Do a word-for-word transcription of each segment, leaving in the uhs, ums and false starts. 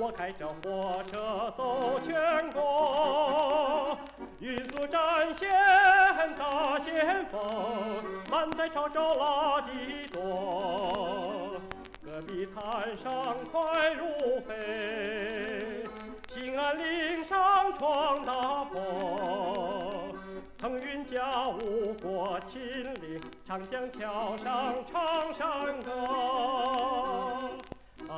我开着火车走全国，运速战线大先锋，满载潮州拉的多。戈壁滩上快如飞，兴安岭上闯大坡，腾云驾雾过秦岭，长江桥上唱山歌。啊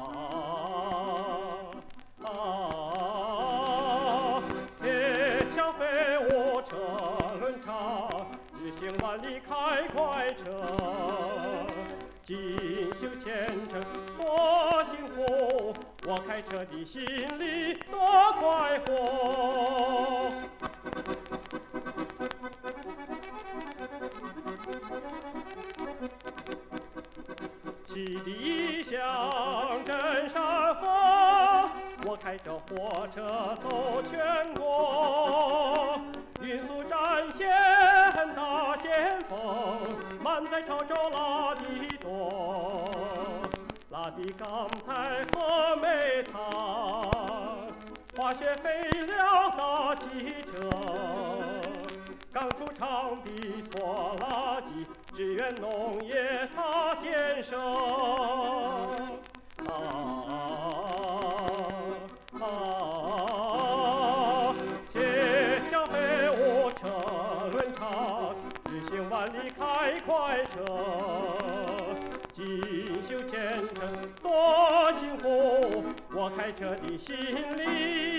啊！铁桥飞舞车轮长，日行万里开快车。锦绣前程多幸福，我开车的心里多快活。汽笛响震山河，我开着火车走全国。运速战线大先锋，满载潮州拉的多。拉的钢材和煤炭，化学肥料大汽车。刚出厂的拖拉机，支援农业大建设。啊啊！铁桥飞舞车轮长，日行万里开快车。锦绣前程多幸福，我开车的心里